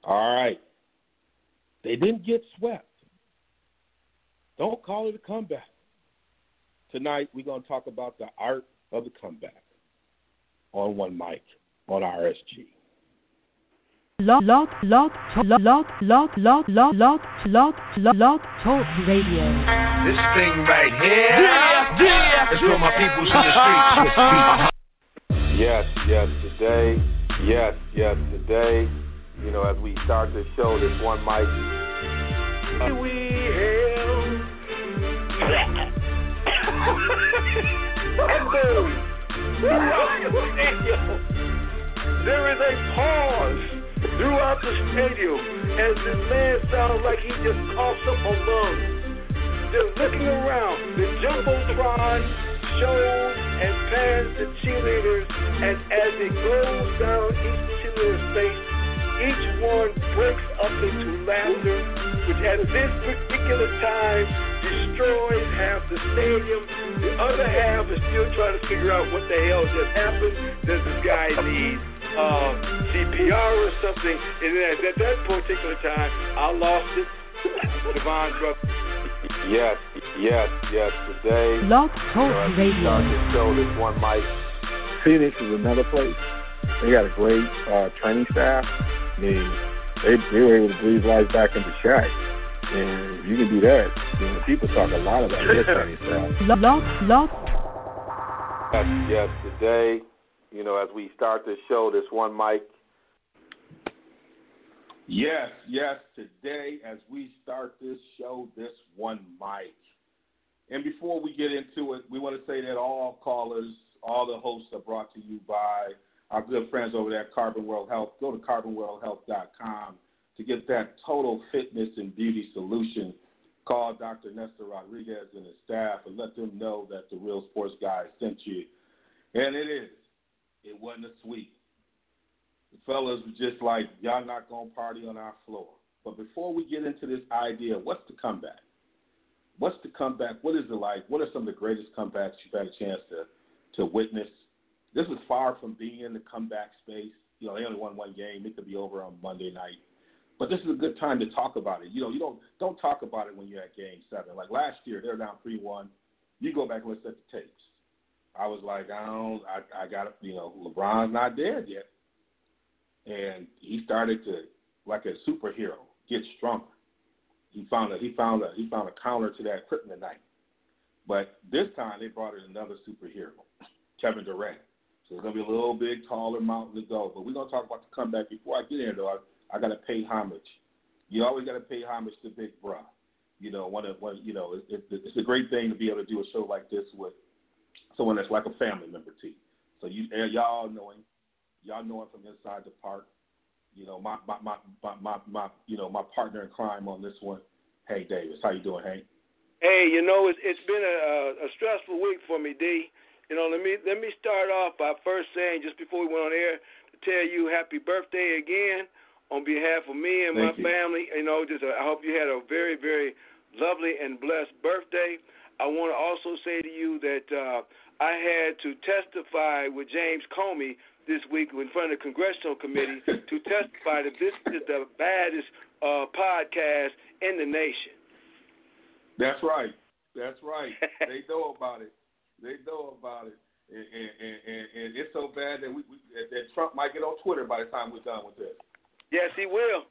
All right. They didn't get swept. Don't call it a comeback. Tonight, we're going to talk about the art of the comeback on One Mic on RSG. Lot Talk Radio. This thing right here is for my peoples in the streets. Yes, today, as we start this show, this One Mic. We hail. And boom. There is a pause throughout the stadium as this man sounds like he just coughs up a lung. They're looking around. The Jumbotron shows and pans the cheerleaders, and as it goes down each cheerleader's face, each one breaks up into laughter, which at this particular time destroys half the stadium. The other half is still trying to figure out what the hell just happened. Does this guy need CPR or something? And then at that particular time, I lost it. Devon's brother. Yes, today. Lot Talk As we Radio. start this show, this One Mic. Phoenix is another place. They got a great training staff. I mean, they were able to breathe life back into Shaq. And if you can do that, people talk a lot about their training staff. Lot. Yes, today, as we start this show, this One Mic. Yes, today as we start this show, this One Mic. And before we get into it, we want to say that all callers, all the hosts are brought to you by our good friends over there at Carbon World Health. Go to carbonworldhealth.com to get that total fitness and beauty solution. Call Dr. Nestor Rodriguez and his staff and let them know that the Real Sports Guy sent you. And it wasn't a sweep. The fellas were just like, y'all not going to party on our floor. But before we get into this idea, what's the comeback? What's the comeback? What is it like? What are some of the greatest comebacks you've had a chance to witness? This is far from being in the comeback space. They only won one game. It could be over on Monday night. But this is a good time to talk about it. You don't talk about it when you're at Game 7. Like last year, they were down 3-1. You go back and listen to the tapes. I was like, I got it. LeBron's not dead yet. And he started to, like a superhero, get stronger. He found a counter to that kryptonite. But this time they brought in another superhero, Kevin Durant. So it's gonna be a little big, taller mountain to go. But we're gonna talk about the comeback. Before I get in, though, I gotta pay homage. You always gotta pay homage to Big Bruh. It's a great thing to be able to do a show like this with someone that's like a family member to you. So y'all know him. Y'all know him from inside the park. My partner in crime on this one, Hank Davis. How you doing, Hank? Hey, it's been a stressful week for me, D. Let me start off by first saying, just before we went on air, to tell you happy birthday again on behalf of me and my family. I hope you had a very, very lovely and blessed birthday. I want to also say to you that I had to testify with James Comey this week in front of the Congressional Committee to testify that this is the baddest podcast in the nation. That's right. They know about it. And it's so bad that that Trump might get on Twitter by the time we're done with this. Yes, he will.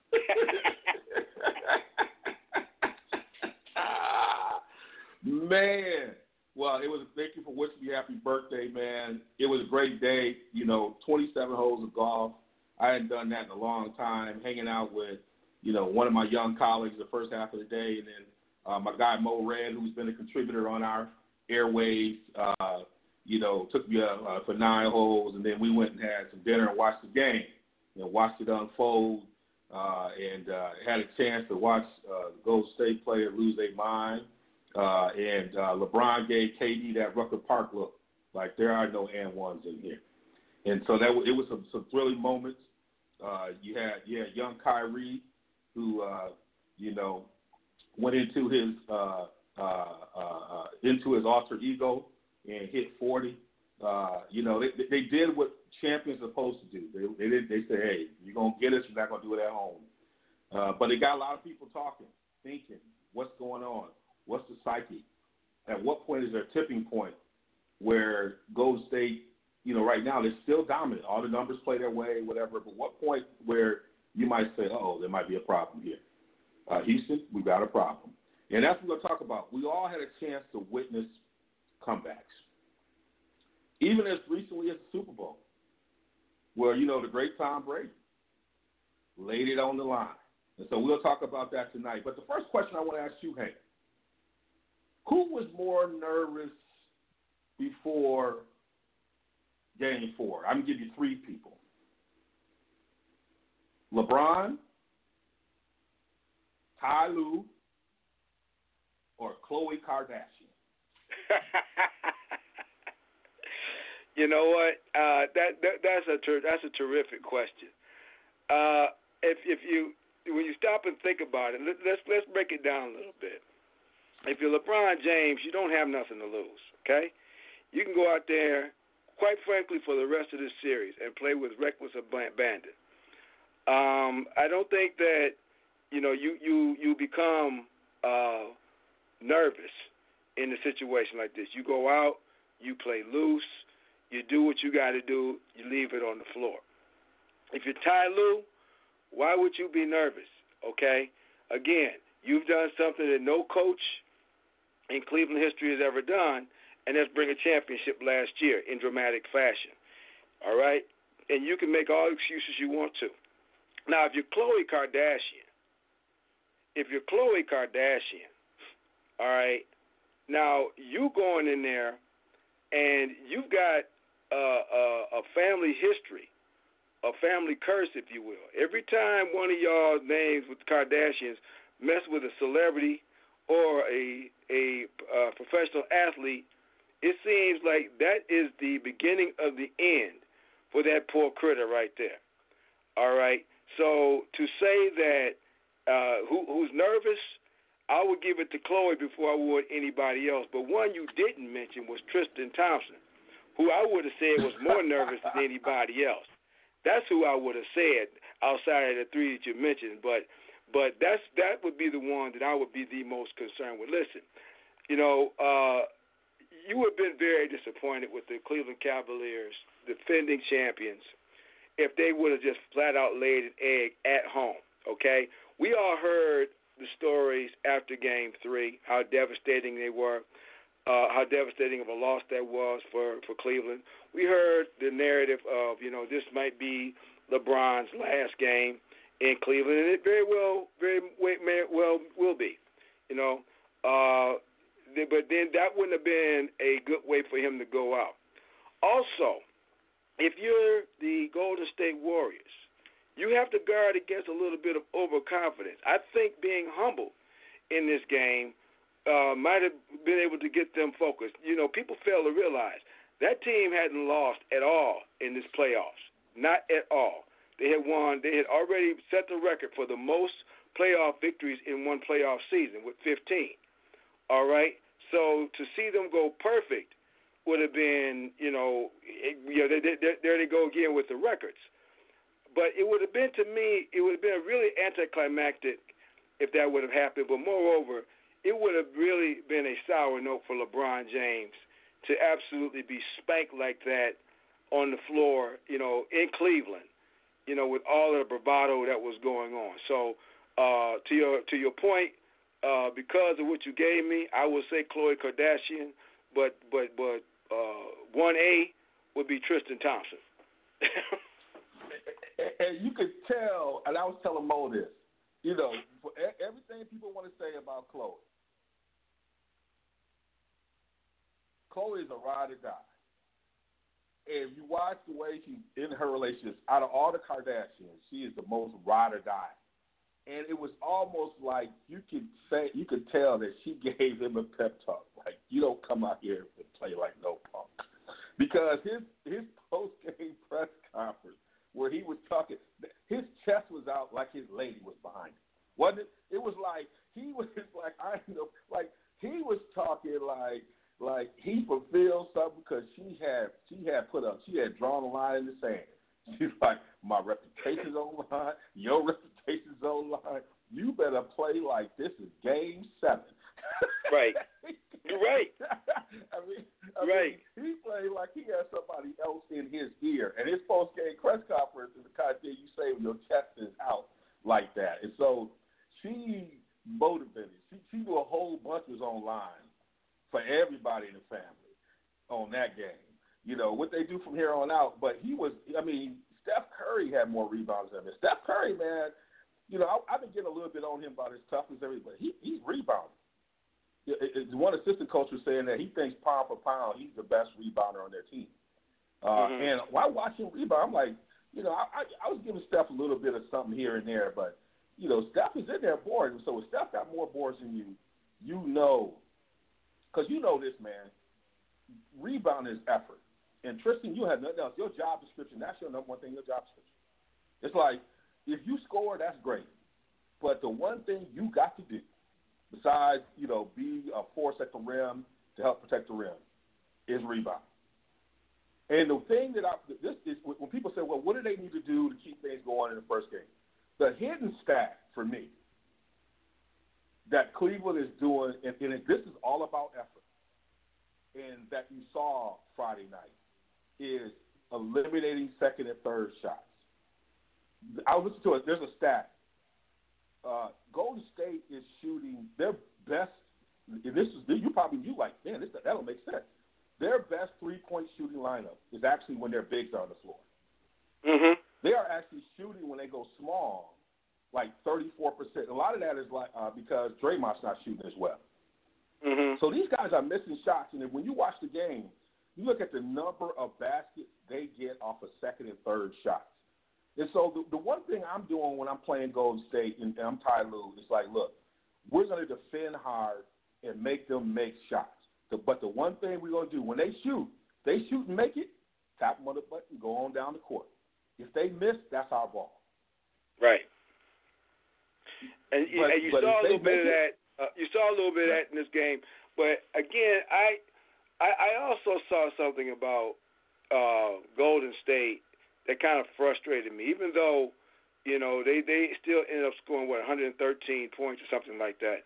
Man. Well, thank you for wishing me happy birthday, man. It was a great day, 27 holes of golf. I hadn't done that in a long time, hanging out with, one of my young colleagues the first half of the day, and then my guy Mo Red, who's been a contributor on our airwaves, took me for 9 holes, and then we went and had some dinner and watched the game, watched it unfold, and had a chance to watch the Golden State player lose their mind. And LeBron gave KD that Rucker Park look, like there are no and ones in here. And so it was some thrilling moments. You had young Kyrie, who went into his alter ego and hit 40. They did what champions are supposed to do. They said, hey, you're gonna get us, you're not gonna do it at home. But it got a lot of people talking, thinking, what's going on? What's the psyche? At what point is there a tipping point where Golden State, right now they're still dominant. All the numbers play their way, whatever. But what point where you might say, there might be a problem here? Houston, we've got a problem. And that's what we're going to talk about. We all had a chance to witness comebacks. Even as recently as the Super Bowl, where, the great Tom Brady laid it on the line. And so we'll talk about that tonight. But the first question I want to ask you, Hank, who was more nervous before Game 4? I'm going to give you three people. LeBron, Ty Lue, or Khloe Kardashian? You know what? That's a terrific question. When you stop and think about it, let's break it down a little bit. If you're LeBron James, you don't have nothing to lose. Okay, you can go out there, quite frankly, for the rest of this series and play with reckless abandon. I don't think that you become nervous in a situation like this. You go out, you play loose, you do what you got to do, you leave it on the floor. If you're Ty Lue, why would you be nervous? Okay, again, you've done something that no coach in Cleveland history has ever done, and that's bring a championship last year in dramatic fashion. All right, and you can make all excuses you want to. Now, if you're Khloe Kardashian, all right, now you going in there and you've got a family history, a family curse, if you will. Every time one of y'all names with the Kardashians mess with a celebrity or a professional athlete, it seems like that is the beginning of the end for that poor critter right there. All right. So to say that who's nervous, I would give it to Khloe before I would anybody else. But one you didn't mention was Tristan Thompson, who I would have said was more nervous than anybody else. That's who I would have said outside of the three that you mentioned. But that would be the one that I would be the most concerned with. Listen, you would have been very disappointed with the Cleveland Cavaliers, defending champions, if they would have just flat out laid an egg at home, okay? We all heard the stories after Game 3, how devastating they were, how devastating of a loss that was for Cleveland. We heard the narrative of, this might be LeBron's last game in Cleveland, and it very well will be, but then that wouldn't have been a good way for him to go out. Also, if you're the Golden State Warriors, you have to guard against a little bit of overconfidence. I think being humble in this game might have been able to get them focused. People fail to realize that team hadn't lost at all in this playoffs, not at all. They had won. They had already set the record for the most playoff victories in one playoff season with 15. All right? So to see them go perfect would have been, there they go again with the records. But it would have been, to me, it would have been really anticlimactic if that would have happened. But moreover, it would have really been a sour note for LeBron James to absolutely be spanked like that on the floor, in Cleveland, with all of the bravado that was going on. So to your point, because of what you gave me, I would say Khloe Kardashian, but 1A would be Tristan Thompson. And you could tell, and I was telling Mo this, for everything people want to say about Khloe is a ride or die. And if you watch the way she's in her relationships, out of all the Kardashians, she is the most ride or die. And it was almost like you could tell that she gave him a pep talk. Like, you don't come out here and play like no punk. Because his post-game press conference where he was talking, his chest was out like his lady was behind him. Wasn't it? It was like he was talking like he fulfilled something because she had drawn a line in the sand. She's like, my reputation's on the line, your reputation's on the line. like this is Game 7. Right. You're right. I mean, he played like he had somebody else in his ear. And his post-game press conference is the kind of thing you say when your chest is out like that. And so she motivated. She knew a whole bunch was online for everybody in the family on that game. You know, what they do from here on out. But Steph Curry had more rebounds than him. Steph Curry, man, you know, I've been getting a little bit on him about his toughness, everything. He's rebounding. One assistant coach was saying that he thinks pound for pound, he's the best rebounder on their team. And while watching him rebound, I'm like, you know, I was giving Steph a little bit of something here and there, but, you know, Steph is in there boarding. So if Steph got more boards than you, you know, because you know this, man, rebound is effort. And Tristan, you have nothing else. Your job description, that's your number one thing, your job description. It's like, if you score, that's great. But the one thing you got to do, besides, you know, be a force at the rim to help protect the rim, is rebound. And the thing that this is when people say, well, what do they need to do to keep things going in the first game? The hidden stat for me that Cleveland is doing, and this is all about effort, and that you saw Friday night, is eliminating second and third shots. I was listening to it. There's a stat. Golden State is shooting their best. This is you like, man, that don't make sense. Their best 3-point shooting lineup is actually when their bigs are on the floor. Mm-hmm. They are actually shooting when they go small, like 34%. A lot of that is like because Draymond's not shooting as well. Mm-hmm. So these guys are missing shots, and when you watch the game, you look at the number of baskets they get off of second and third shots. And so the one thing I'm doing when I'm playing Golden State and I'm Ty Lue, it's like, look, we're going to defend hard and make them make shots. But the one thing we're going to do, when they shoot and make it, tap them on the button, go on down the court. If they miss, that's our ball. Right. And you saw a little bit of that. You saw a little bit of that in this game. But, again, I also saw something about Golden State that kind of frustrated me, even though, you know, they still ended up scoring, 113 points or something like that.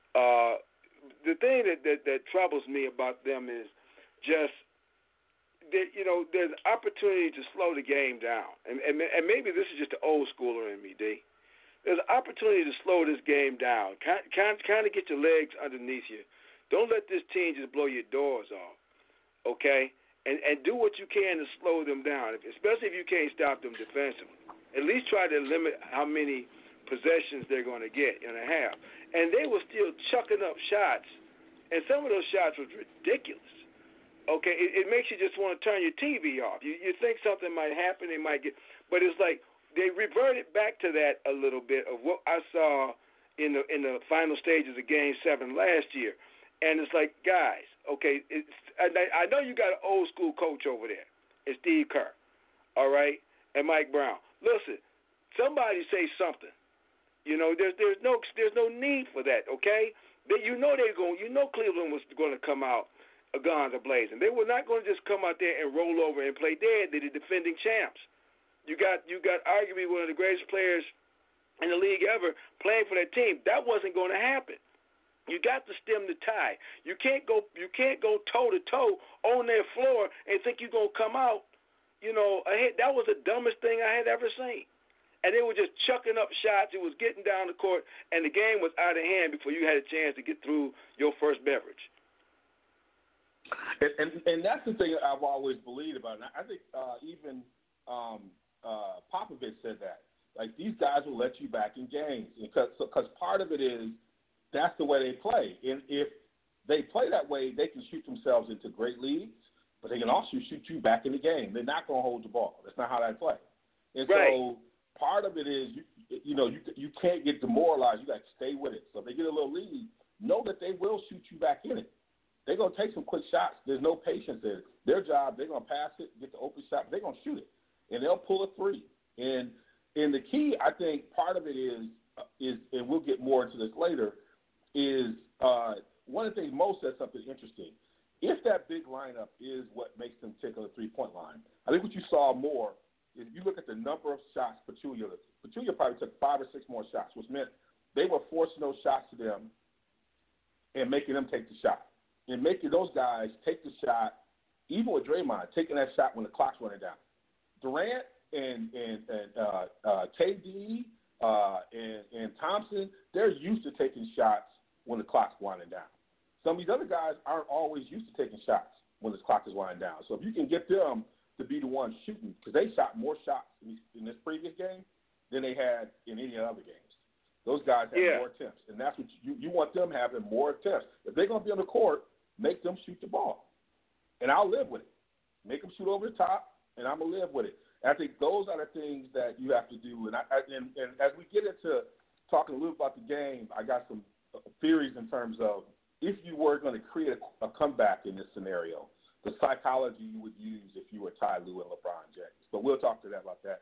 The thing that troubles me about them is just that, you know, there's opportunity to slow the game down. And maybe this is just the old schooler in me, D. There's an opportunity to slow this game down, kind of get your legs underneath you. Don't let this team just blow your doors off, okay? And do what you can to slow them down, especially if you can't stop them defensively. At least try to limit how many possessions they're going to get in a half. And they were still chucking up shots, and some of those shots was ridiculous. Okay, it makes you just want to turn your TV off. You think something might happen, they might get, but it's like they reverted back to that a little bit of what I saw in the final stages of Game 7 last year. And it's like, guys, okay, I know you got an old school coach over there. It's Steve Kerr, all right, and Mike Brown. Listen, somebody say something. You know, there's no need for that, okay? You know Cleveland was going to come out guns a-blazing. They were not going to just come out there and roll over and play dead. They're the defending champs. You got arguably one of the greatest players in the league ever playing for that team. That wasn't going to happen. You got to stem the tide. You can't go toe to toe on their floor and think you're gonna come out, you know, ahead. That was the dumbest thing I had ever seen. And they were just chucking up shots. It was getting down the court, and the game was out of hand before you had a chance to get through your first beverage. And that's the thing I've always believed about. And I think even Popovich said that. Like, these guys will let you back in games because part of it is. That's the way they play. And if they play that way, they can shoot themselves into great leads, but they can also shoot you back in the game. They're not going to hold the ball. That's not how they play. And right. So part of it is, you can't get demoralized. You got to stay with it. So if they get a little lead, know that they will shoot you back in it. They're going to take some quick shots. There's no patience there. Their job, they're going to pass it, get the open shot, but they're going to shoot it, and they'll pull a three. And the key, I think, part of it is, and we'll get more into this later, is one of the things Mo said something interesting. If that big lineup is what makes them tick on the three-point line, I think what you saw more is if you look at the number of shots Pachulia probably took 5 or 6 more shots, which meant they were forcing those shots to them and making them take the shot. And making those guys take the shot, even with Draymond, taking that shot when the clock's running down. Durant and KD and Thompson, they're used to taking shots when the clock's winding down. Some of these other guys aren't always used to taking shots when the clock is winding down. So if you can get them to be the ones shooting, because they shot more shots in this previous game than they had in any other games. Those guys have more attempts, and that's what you want them having more attempts. If they're going to be on the court, make them shoot the ball, and I'll live with it. Make them shoot over the top, and I'm going to live with it. And I think those are the things that you have to do. And as we get into talking a little about the game, I got some theories in terms of if you were going to create a comeback in this scenario, the psychology you would use if you were Ty Lue and LeBron James. But we'll talk to that about that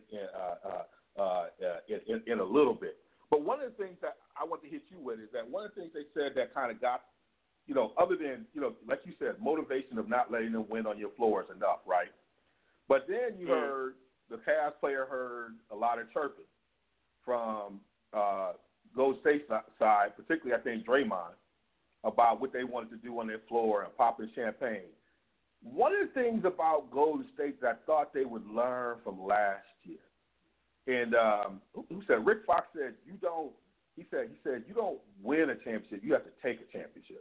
in a little bit. But one of the things that I want to hit you with is that one of the things they said that kind of got, other than, like you said, motivation of not letting them win on your floor is enough, right? But then you heard, the past player heard a lot of chirping from Golden State side, particularly I think Draymond, about what they wanted to do on their floor and popping champagne. One of the things about Golden State that I thought they would learn from last year, and who said, Rick Fox said, you don't win a championship, you have to take a championship.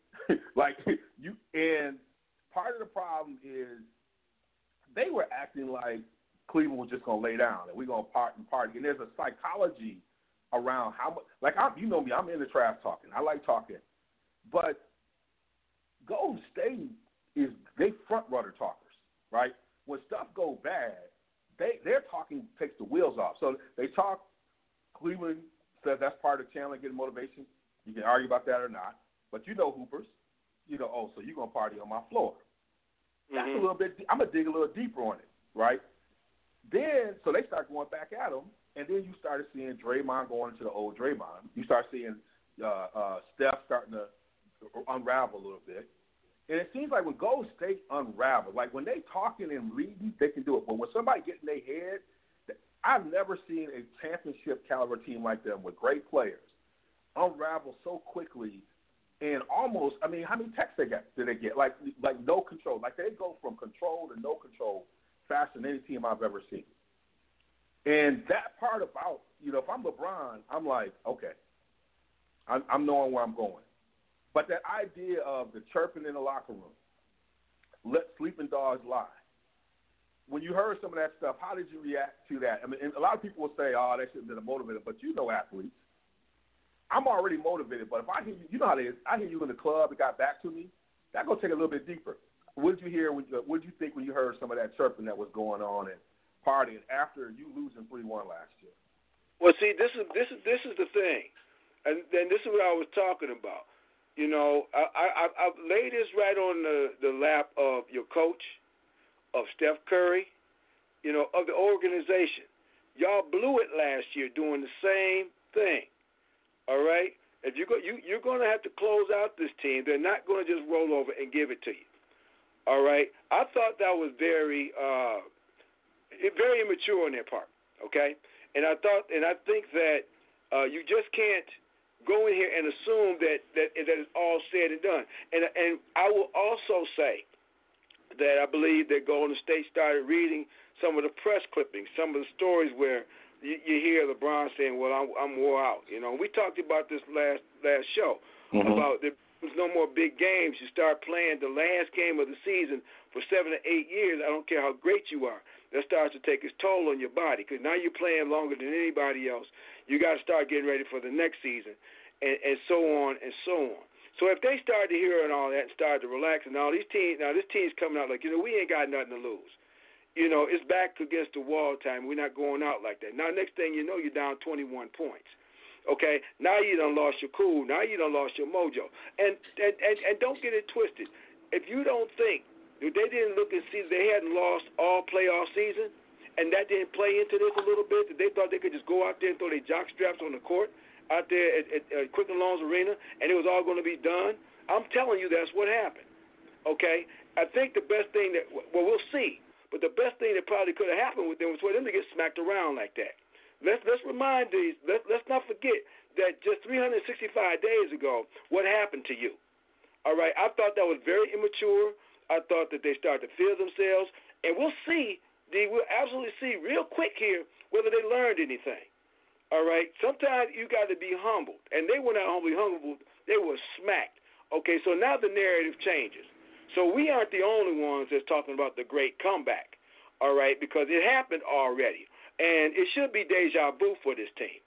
And part of the problem is they were acting like Cleveland was just going to lay down and we're going to party. And there's a psychology around how much, you know me, I'm into trash talking. I like talking. But Golden State they front runner talkers, right? When stuff goes bad, their talking takes the wheels off. So they talk, Cleveland says that's part of Chandler getting motivation. You can argue about that or not. But hoopers, so you're going to party on my floor. That's a little bit, I'm going to dig a little deeper on it, right? Then, so they start going back at him, and then you started seeing Draymond going into the old Draymond. You start seeing Steph starting to unravel a little bit. And it seems like when Golden State unravels, like when they talking and leading, they can do it. But when somebody gets in their head, I've never seen a championship caliber team like them with great players unravel so quickly and almost, how many texts did they get? Like no control. Like they go from control to no control faster than any team I've ever seen. And that part about, if I'm LeBron, I'm like, okay, I'm knowing where I'm going. But that idea of the chirping in the locker room, let sleeping dogs lie. When you heard some of that stuff, how did you react to that? And a lot of people will say, oh, that shouldn't have been a motivator, but athletes. I'm already motivated, but if I hear you, you know how it is. I hear you in the club, it got back to me. That go take a little bit deeper. What did you hear? What did you think when you heard some of that chirping that was going on and partying after you losing 3-1 last year? Well, see, this is the thing, and this is what I was talking about. I've laid this right on the lap of your coach, of Steph Curry, of the organization. Y'all blew it last year doing the same thing. All right? If you're going to have to close out this team. They're not going to just roll over and give it to you. All right? I thought that was very immature on their part. Okay? And I think that you just can't go in here and assume that it's all said and done. And I will also say that I believe that Golden State started reading some of the press clippings, some of the stories where you hear LeBron saying, well, I'm wore out. We talked about this last show about there's no more big games. You start playing the last game of the season for 7 to 8 years. I don't care how great you are. That starts to take its toll on your body because now you're playing longer than anybody else. You got to start getting ready for the next season and so on and so on. So if they start to hear and all that and start to relax and all these teams, now this team's coming out like, we ain't got nothing to lose. It's back against the wall time. We're not going out like that. Now, next thing you know, you're down 21 points. Okay? Now you done lost your cool. Now you done lost your mojo. And don't get it twisted. If you don't think, if they didn't look and see that they hadn't lost all playoff season, and that didn't play into this a little bit, that they thought they could just go out there and throw their jock straps on the court out there at Quicken Loans Arena, and it was all going to be done, I'm telling you that's what happened. Okay? I think the best thing we'll see. But the best thing that probably could have happened with them was for them to get smacked around like that. Let's remind these. Let's not forget that just 365 days ago, what happened to you? All right, I thought that was very immature. I thought that they started to feel themselves, and we'll see. We'll absolutely see real quick here whether they learned anything. All right, sometimes you got to be humbled, and they were not only humbled, they were smacked. Okay, so now the narrative changes. So we aren't the only ones that's talking about the great comeback, all right, because it happened already, and it should be deja vu for this team.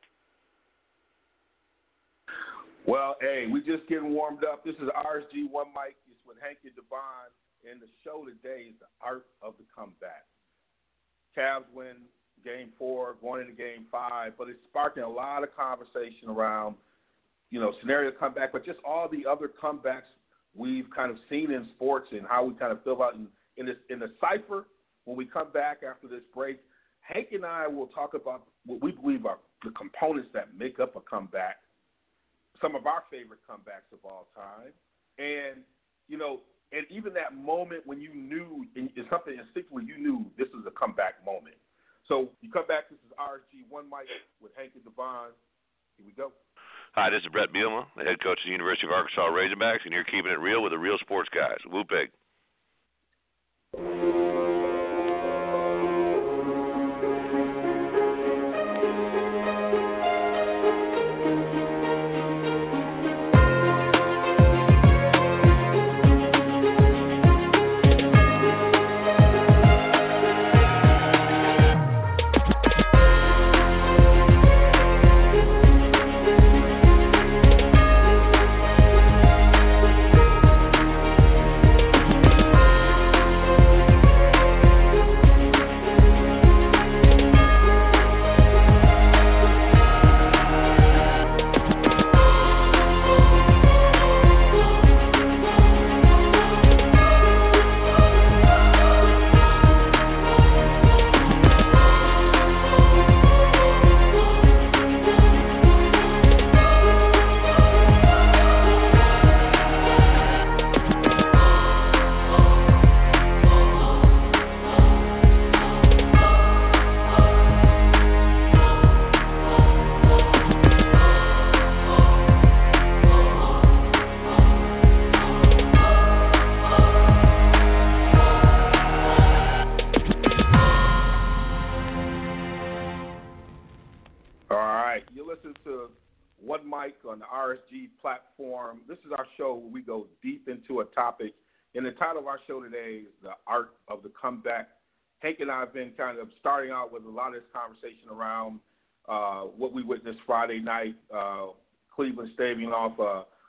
Well, hey, we just getting warmed up. This is RSG One Mic. It's with Hank and Devon, and the show today is the art of the comeback. Cavs win Game 4, going into Game 5, but it's sparking a lot of conversation around, scenario comeback, but just all the other comebacks we've kind of seen in sports and how we kind of feel about in the cipher. When we come back after this break, Hank and I will talk about what we believe are the components that make up a comeback, some of our favorite comebacks of all time, and even that moment when you knew, in something instinctively you knew this was a comeback moment. So you come back, this is RSG One Mic with Hank and Devon. Here we go. Hi, this is Brett Bielema, the head coach of the University of Arkansas Razorbacks, and you're keeping it real with the real sports guys. Woo pig. On the RSG platform. This is our show where we go deep into a topic, and the title of our show today is The Art of the Comeback. Hank and I have been kind of starting out with a lot of this conversation around what we witnessed Friday night, Cleveland staving off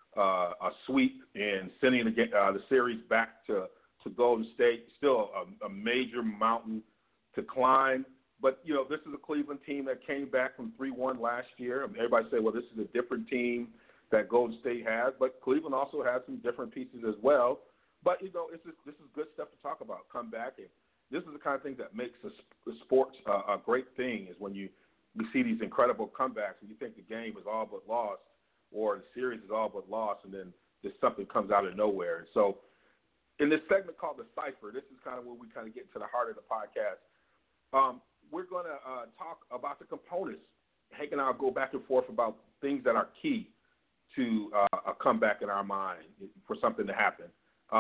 a sweep and sending the series back to Golden State. Still a major mountain to climb. But, this is a Cleveland team that came back from 3-1 last year. Everybody say, well, this is a different team that Golden State has. But Cleveland also has some different pieces as well. But, this is good stuff to talk about, comeback. And this is the kind of thing that makes the sports a great thing, is when we see these incredible comebacks and you think the game is all but lost or the series is all but lost, and then just something comes out of nowhere. So in this segment called The Cipher, this is kind of where we kind of get to the heart of the podcast. We're going to talk about the components. Hank and I will go back and forth about things that are key to a comeback in our mind for something to happen.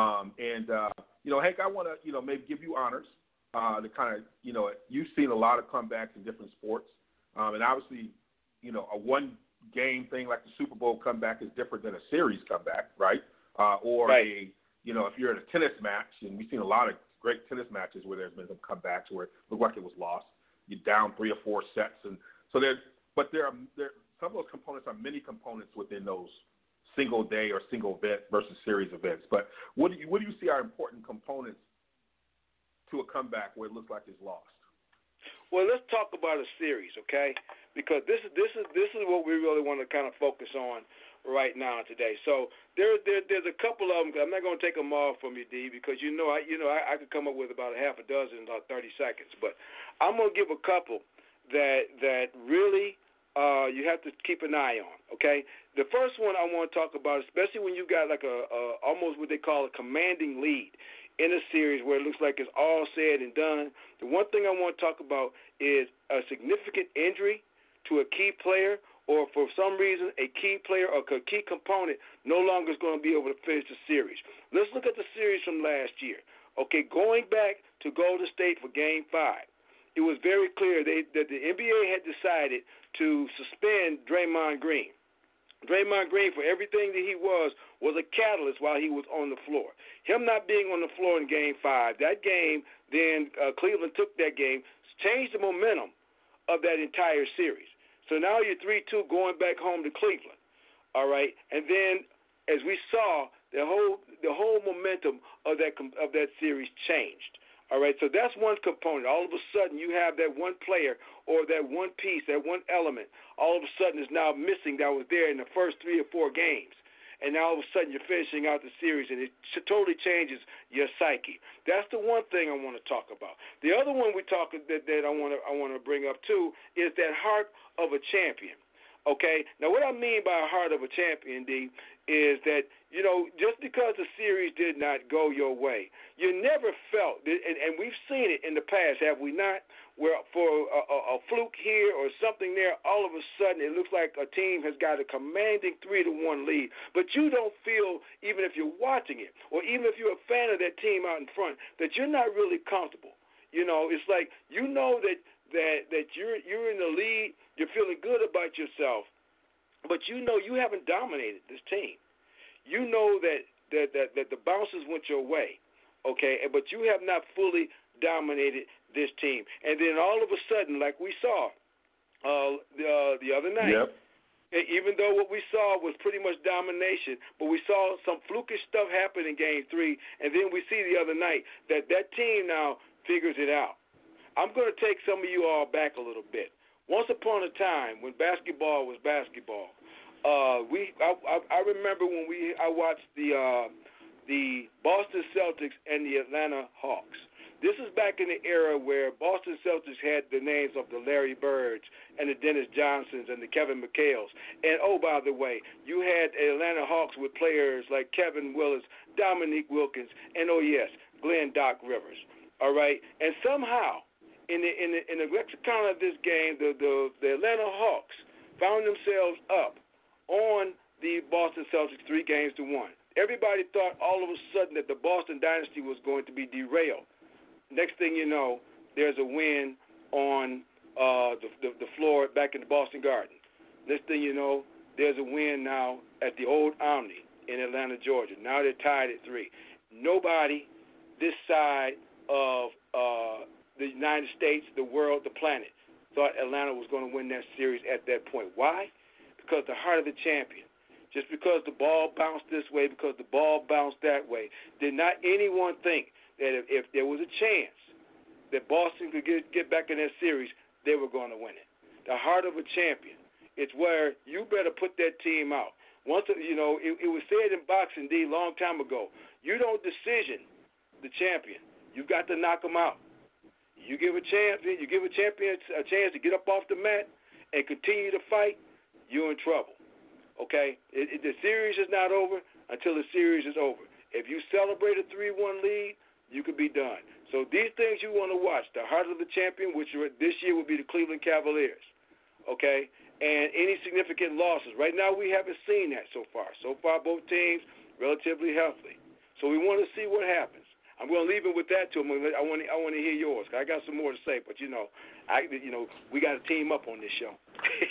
Hank, I want to, maybe give you honors to kind of, you've seen a lot of comebacks in different sports. And obviously, a one-game thing like the Super Bowl comeback is different than a series comeback, right? Right. If you're in a tennis match, and we've seen a lot of great tennis matches where there's been some comebacks where it looked like it was lost. You're down 3 or 4 sets, and so there are some of those components are many components within those single day or single event versus series events. But what do you see are important components to a comeback where it looks like it's lost? Well, let's talk about a series, okay? Because this is what we really want to kind of focus on right now today. So there's a couple of them. I'm not going to take them all from you, D, because I could come up with about a half a dozen in about 30 seconds. But I'm going to give a couple that really you have to keep an eye on. Okay, the first one I want to talk about, especially when you got like a almost what they call a commanding lead in a series where it looks like it's all said and done. The one thing I want to talk about is a significant injury to a key player, or for some reason a key player or a key component no longer is going to be able to finish the series. Let's look at the series from last year. Okay, going back to Golden State for Game 5, it was very clear that the NBA had decided to suspend Draymond Green. Draymond Green, for everything that he was a catalyst while he was on the floor. Him not being on the floor in Game 5, that game, then Cleveland took that game, changed the momentum of that entire series. So now you're 3-2 going back home to Cleveland, all right? And then, as we saw, the whole momentum of that series changed, all right? So that's one component. All of a sudden, you have that one player or that one piece, that one element, all of a sudden is now missing that was there in the first 3 or 4 games. And now all of a sudden you're finishing out the series, and it totally changes your psyche. That's the one thing I want to talk about. The other one that I want to bring up too is that heart of a champion. Okay, now what I mean by a heart of a champion, D, is that just because the series did not go your way, you never felt, and we've seen it in the past, have we not? Where for a fluke here or something there, all of a sudden it looks like a team has got a commanding 3-1 lead. But you don't feel, even if you're watching it, or even if you're a fan of that team out in front, that you're not really comfortable. It's like that you're in the lead, you're feeling good about yourself, but you haven't dominated this team. You know that the bounces went your way, okay, but you have not fully dominated this team. And then all of a sudden, like we saw the other night, yep. Even though what we saw was pretty much domination, but we saw some flukish stuff happen in Game 3, and then we see the other night that team now figures it out. I'm going to take some of you all back a little bit. Once upon a time, when basketball was basketball, I remember when I watched the Boston Celtics and the Atlanta Hawks. This is back in the era where Boston Celtics had the names of the Larry Birds and the Dennis Johnsons and the Kevin McHales. And, oh, by the way, you had Atlanta Hawks with players like Kevin Willis, Dominique Wilkins, and, oh, yes, Glenn Doc Rivers. All right? And somehow, in the lexicon of this game, the Atlanta Hawks found themselves up on the Boston Celtics 3-1. Everybody thought all of a sudden that the Boston dynasty was going to be derailed. Next thing you know, there's a win on the floor back in the Boston Garden. Next thing you know, there's a win now at the old Omni in Atlanta, Georgia. Now they're tied at 3. Nobody this side of the United States, the world, the planet, thought Atlanta was going to win that series at that point. Why? Because the heart of the champion. Just because the ball bounced this way, because the ball bounced that way, did not anyone think that if there was a chance that Boston could get back in that series, they were going to win it. The heart of a champion. It's where you better put that team out. Once it was said in boxing, D, long time ago, you don't decision the champion. You've got to knock them out. You give a champion a chance to get up off the mat and continue to fight, you're in trouble. Okay? The series is not over until the series is over. If you celebrate a 3-1 lead, you could be done. So these things you want to watch, the heart of the champion, which this year will be the Cleveland Cavaliers, okay, and any significant losses. Right now we haven't seen that so far. So far both teams relatively healthy. So we want to see what happens. I'm going to leave it with that too. I want to hear yours. I got some more to say, but we got to team up on this show.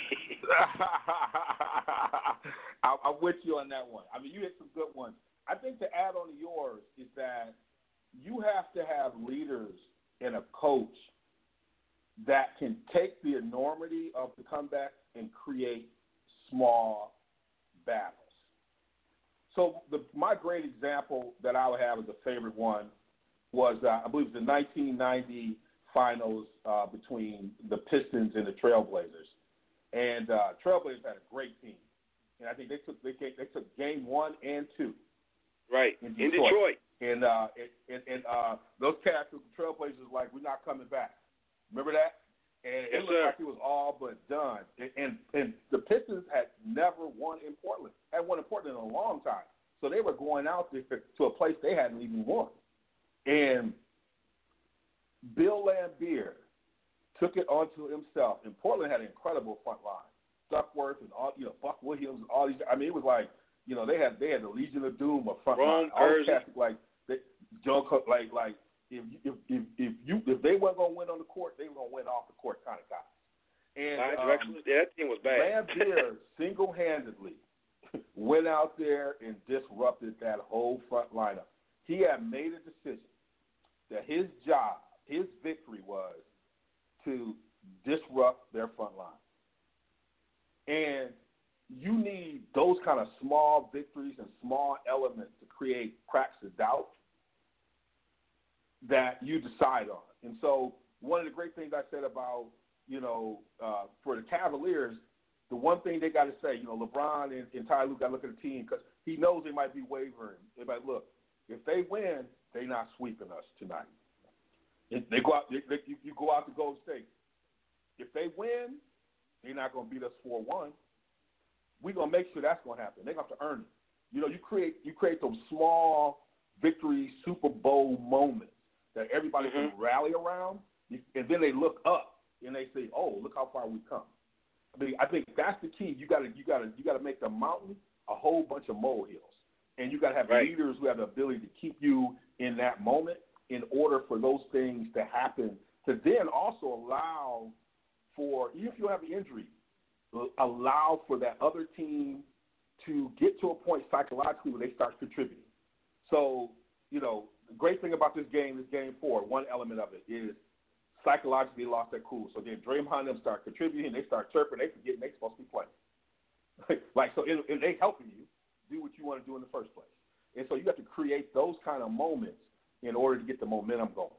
I'm with you on that one. I mean, you hit some good ones. I think to add on to yours is that you have to have leaders and a coach that can take the enormity of the comeback and create small battles. So my great example that I would have as a favorite one was, I believe, the 1990 finals between the Pistons and the Trailblazers. And Trailblazers had a great team, and I think they took game 1 and 2. Right, in Detroit. And those cats, the Trailblazers, like, we're not coming back. Remember that? And it looked like it was all but done. And the Pistons had never won in Portland. Hadn't won in Portland in a long time. So they were going out there to a place they hadn't even won. And Bill Laimbeer took it onto himself. And Portland had an incredible front line. Duckworth and all, Buck Williams, all these. I mean, it was like, they had the Legion of Doom of front line. All these cats, Joe Cook, if they weren't gonna win on the court, they were gonna win off the court kind of guys. And that team was bad. Van Beer single-handedly went out there and disrupted that whole front lineup. He had made a decision that his job, his victory was to disrupt their front line. And you need those kind of small victories and small elements to create cracks of doubt that you decide on. And so one of the great things I said about, for the Cavaliers, the one thing they got to say, LeBron and Ty Lue got to look at the team because he knows they might be wavering. They might look, if they win, they're not sweeping us tonight. If they go out, you go out to Golden State. If they win, they're not going to beat us 4-1. We're going to make sure that's going to happen. They're going to have to earn it. You create those small victory Super Bowl moments that everybody can rally around, and then they look up and they say, "Oh, look how far we've come." I think that's the key. You got to make the mountain a whole bunch of molehills, and you got to have leaders who have the ability to keep you in that moment in order for those things to happen. To then also allow for, even if you have an injury, allow for that other team to get to a point psychologically where they start contributing. So, the great thing about this game 4, one element of it is psychologically they lost their cool. So then Draymond and them start contributing, they start chirping, they forget they're supposed to be playing. And they helping you do what you want to do in the first place. And so you have to create those kind of moments in order to get the momentum going.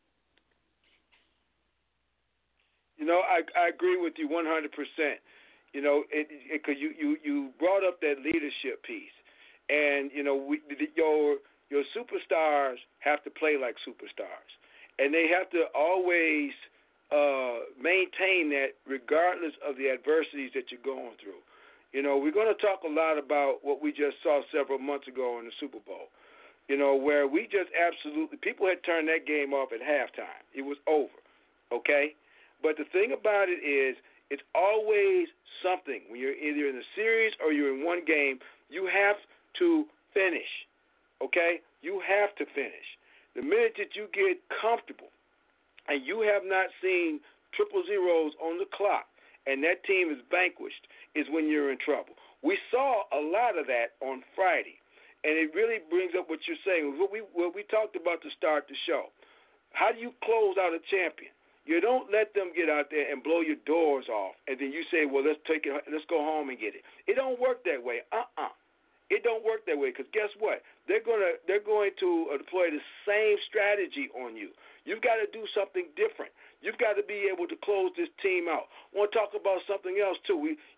I agree with you 100%. Because you brought up that leadership piece, and your superstars have to play like superstars, and they have to always maintain that regardless of the adversities that you're going through. We're going to talk a lot about what we just saw several months ago in the Super Bowl. Where we just absolutely, people had turned that game off at halftime. It was over, okay? But the thing about it is, it's always something. When you're either in a series or you're in one game, you have to finish, okay? You have to finish. The minute that you get comfortable and you have not seen triple zeros on the clock and that team is vanquished is when you're in trouble. We saw a lot of that on Friday. And it really brings up what you're saying, what we talked about to start the show. How do you close out a champion? You don't let them get out there and blow your doors off, and then you say, well, let's go home and get it. It don't work that way. It don't work that way, because guess what? They're going to deploy the same strategy on you. You've got to do something different. You've got to be able to close this team out. I want to talk about something else too.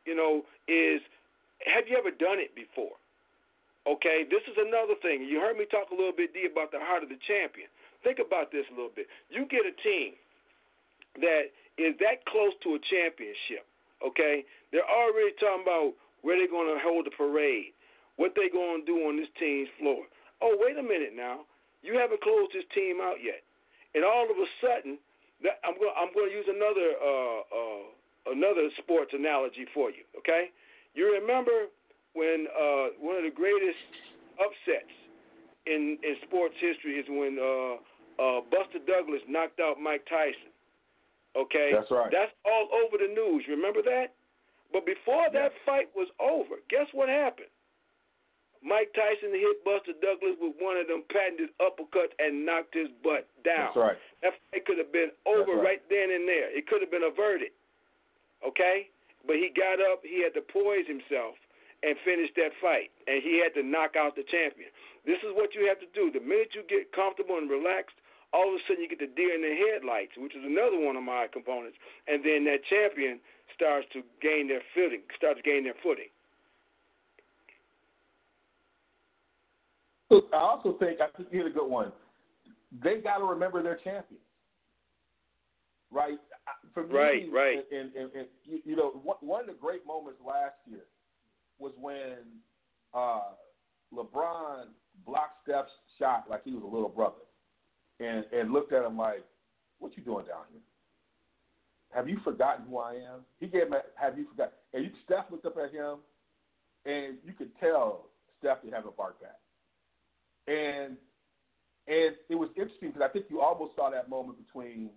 Have you ever done it before? Okay, this is another thing. You heard me talk a little bit, D, about the heart of the champion. Think about this a little bit. You get a team that is that close to a championship, okay? They're already talking about where they're going to hold the parade, what they're going to do on this team's floor. Oh, wait a minute now. You haven't closed this team out yet. And all of a sudden, I'm going to use another sports analogy for you, okay? You remember when one of the greatest upsets in sports history is when Buster Douglas knocked out Mike Tyson. Okay? That's right. That's all over the news. Remember that? But before that fight was over, guess what happened? Mike Tyson hit Buster Douglas with one of them patented uppercuts and knocked his butt down. That's right. That fight could have been over right then and there. It could have been averted. Okay? But he got up, he had to poise himself and finish that fight, and he had to knock out the champion. This is what you have to do. The minute you get comfortable and relaxed, all of a sudden you get the deer in the headlights, which is another one of my components, and then that champion starts to gain their footing. I also think you hit a good one. They got to remember their champion, right? For me, right. And one of the great moments last year was when LeBron blocked Steph's shot like he was a little brother, and looked at him like, "What you doing down here?" have you forgotten who I am? He gave him a, have you forgotten? And Steph looked up at him, and you could tell Steph didn't have a bark back. And it was interesting because I think you almost saw that moment between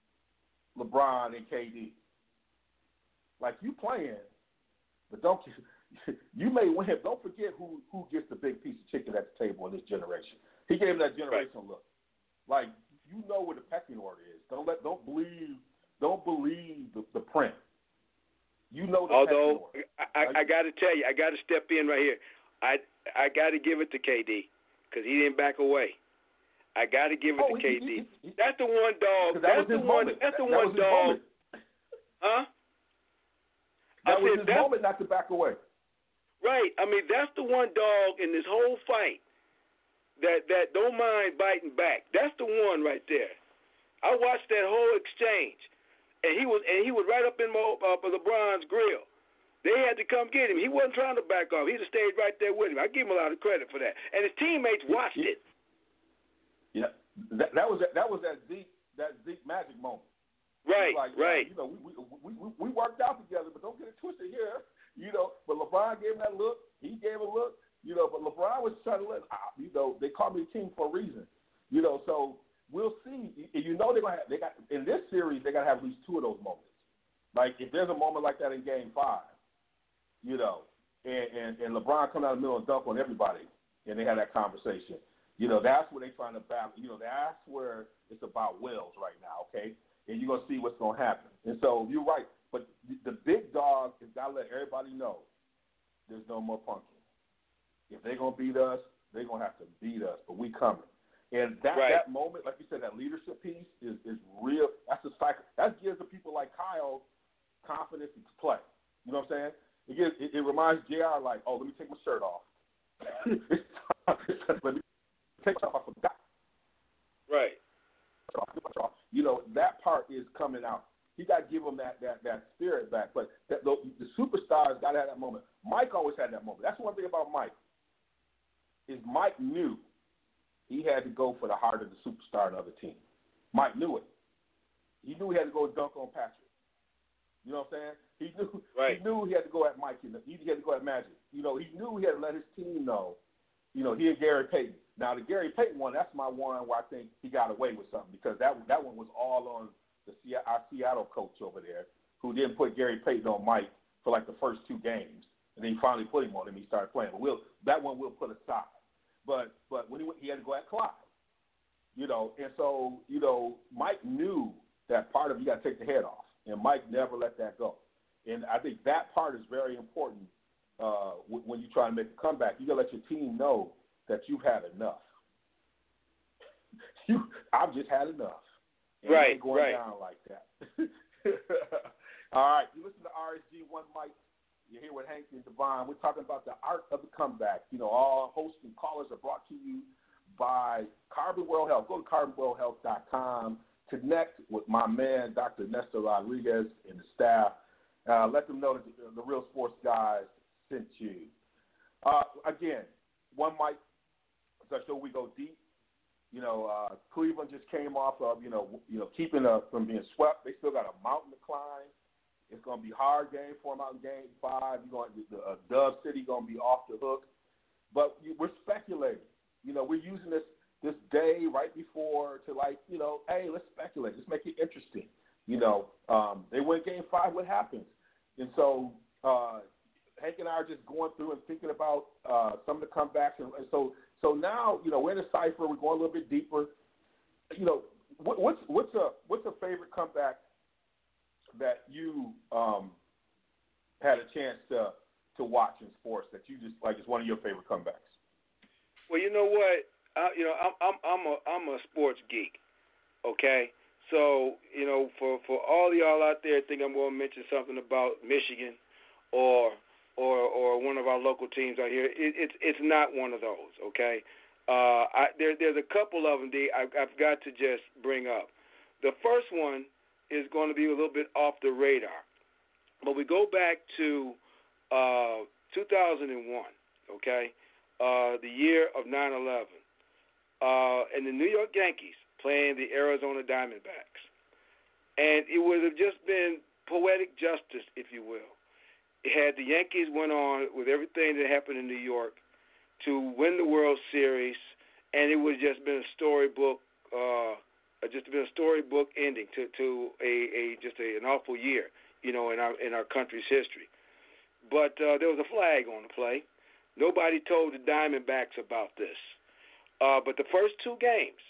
LeBron and KD. Like, you playing, but don't you may win. Don't forget who gets the big piece of chicken at the table in this generation. He gave him that generational look. Like, you know where the pecking order is. Don't believe the print. You know the pecking order. I got to tell you, I got to step in right here. I got to give it to KD because he didn't back away. I got to give it to KD. That's the one dog. That's the one. That's the one dog. Huh? That was his moment not to back away. Right. I mean, that's the one dog in this whole fight that don't mind biting back. That's the one right there. I watched that whole exchange, and he was right up in LeBron's grill. They had to come get him. He wasn't trying to back off. He just stayed right there with him. I give him a lot of credit for that. And his teammates watched it. Yeah, that was that Zeke Magic moment. Right, like, right. You know, we worked out together, but don't get it twisted here. You know, but LeBron gave him that look. He gave a look. You know, but LeBron was trying to let. You know, they called me a team for a reason. You know, so we'll see. You know, they got in this series. They got to have at least two of those moments. Like, if there's a moment like that in Game 5, you know, and LeBron come out of the middle and dunk on everybody, and they had that conversation. You know, that's where they're trying to battle. You know, that's where it's about wills right now, okay? And you're going to see what's going to happen. And so you're right. But the big dog has got to let everybody know there's no more punking. If they're going to beat us, they're going to have to beat us. But we coming. And that moment, like you said, that leadership piece is real. That's a cycle. That gives the people like Kyle confidence to play. You know what I'm saying? It reminds JR, like, oh, let me take my shirt off. Let me take my shirt off. I forgot. Right. You know, that part is coming out. He got to give him that spirit back. But the superstars got to have that moment. Mike always had that moment. That's one thing about Mike, is Mike knew he had to go for the heart of the superstar in the other team. Mike knew it. He knew he had to go dunk on Patrick. You know what I'm saying? He knew he had to go at Mike. He had to go at Magic. You know, he knew he had to let his team know. You know, he and Gary Payton. Now, the Gary Payton one, that's my one where I think he got away with something, because that one was all on our Seattle coach over there, who didn't put Gary Payton on Mike for like the first two games, and then he finally put him on him. He started playing. But that one we'll put aside. But when he had to go at Clyde, you know, and so, you know, Mike knew that part of you got to take the head off, and Mike never let that go. And I think that part is very important when you try to make a comeback. You got to let your team know that you've had enough. I've just had enough. And right, it ain't going down like that. All right, you listen to RSG One Mic. You're here with Hank and Devon. We're talking about the art of the comeback. You know, all hosts and callers are brought to you by Carbon World Health. Go to carbonworldhealth.com. Connect with my man, Dr. Nestor Rodriguez, and the staff. Let them know that the Real Sports Guys sent you. Again, One Mic. So we go deep. You know, Cleveland just came off of, you know, keeping from being swept. They still got a mountain to climb. It's going to be a hard game for them out in Game 5. Dub City going to be off the hook. But we're speculating. You know, we're using this day right before to, like, you know, hey, let's speculate. Let's make it interesting. You know, they win Game 5. What happens? And so Hank and I are just going through and thinking about some of the comebacks. And so now, you know, we're in a cipher. We're going a little bit deeper. You know, what's a favorite comeback that you had a chance to watch in sports that you just like is one of your favorite comebacks? Well, you know what? I'm a sports geek. Okay, so you know, for all y'all out there, think I'm going to mention something about Michigan or one of our local teams out here. It's not one of those, okay? There's a couple of them I've got to just bring up. The first one is going to be a little bit off the radar, but we go back to 2001, okay? The year of 9/11, and the New York Yankees playing the Arizona Diamondbacks. And it would have just been poetic justice, if you will. It had the Yankees went on with everything that happened in New York to win the World Series, and it would have just been a storybook, ending to an awful year, in our country's history. But there was a flag on the play. Nobody told the Diamondbacks about this. But the first two games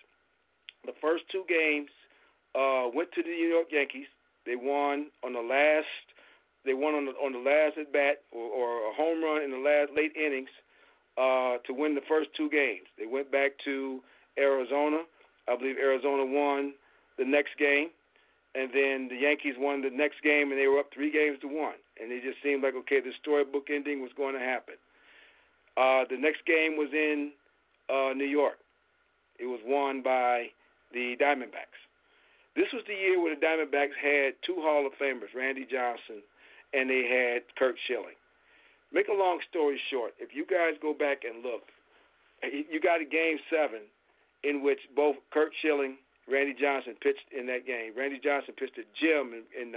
went to the New York Yankees. They won on the last. They won on the last at bat or a home run in the last late innings to win the first two games. They went back to Arizona. I believe Arizona won the next game, and then the Yankees won the next game, and they were up 3-1. And it just seemed like, okay, the storybook ending was going to happen. The next game was in New York. It was won by the Diamondbacks. This was the year where the Diamondbacks had two Hall of Famers, Randy Johnson, and they had Curt Schilling. Make a long story short, if you guys go back and look, you got a Game 7 in which both Curt Schilling, Randy Johnson pitched in that game. Randy Johnson pitched to Jim in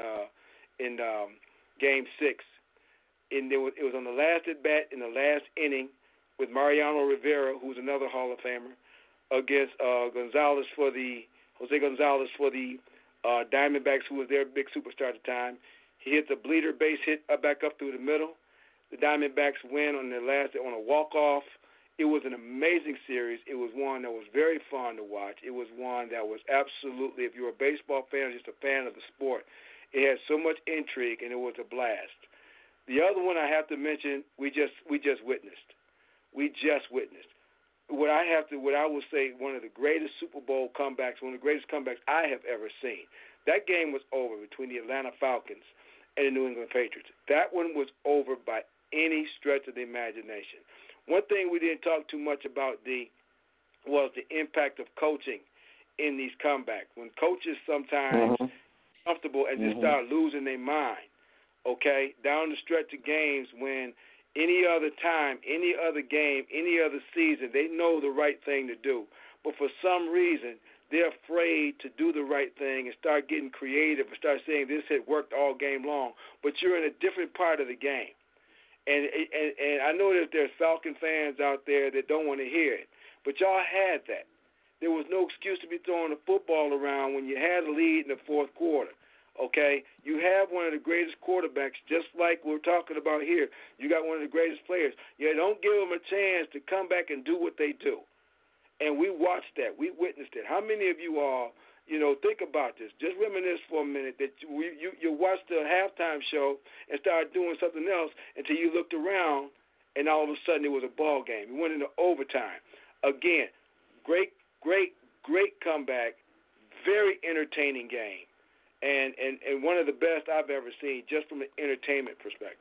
Game 6. And it was on the last at bat in the last inning with Mariano Rivera, who's another Hall of Famer, against Jose Gonzalez for the Diamondbacks, who was their big superstar at the time. He hits a bleeder base hit back up through the middle. The Diamondbacks win on a walk-off. It was an amazing series. It was one that was very fun to watch. It was one that was absolutely, if you're a baseball fan or just a fan of the sport, it had so much intrigue, and it was a blast. The other one I have to mention, we just witnessed. What I will say, one of the greatest Super Bowl comebacks, one of the greatest comebacks I have ever seen. That game was over between the Atlanta Falcons and the New England Patriots. That one was over by any stretch of the imagination. One thing we didn't talk too much about, was the impact of coaching in these comebacks. When coaches sometimes comfortable and just start losing their mind, okay, down the stretch of games when any other time, any other game, any other season, they know the right thing to do. But for some reason, they're afraid to do the right thing and start getting creative and start saying this had worked all game long. But you're in a different part of the game. And I know that there's Falcon fans out there that don't want to hear it. But y'all had that. There was no excuse to be throwing the football around when you had a lead in the fourth quarter. Okay, you have one of the greatest quarterbacks, just like we're talking about here. You got one of the greatest players. You don't give them a chance to come back and do what they do. And we watched that. We witnessed it. How many of you all, think about this. Just reminisce for a minute that you watched the halftime show and started doing something else until you looked around and all of a sudden it was a ball game. We went into overtime. Again, great comeback, very entertaining game. And one of the best I've ever seen, just from an entertainment perspective.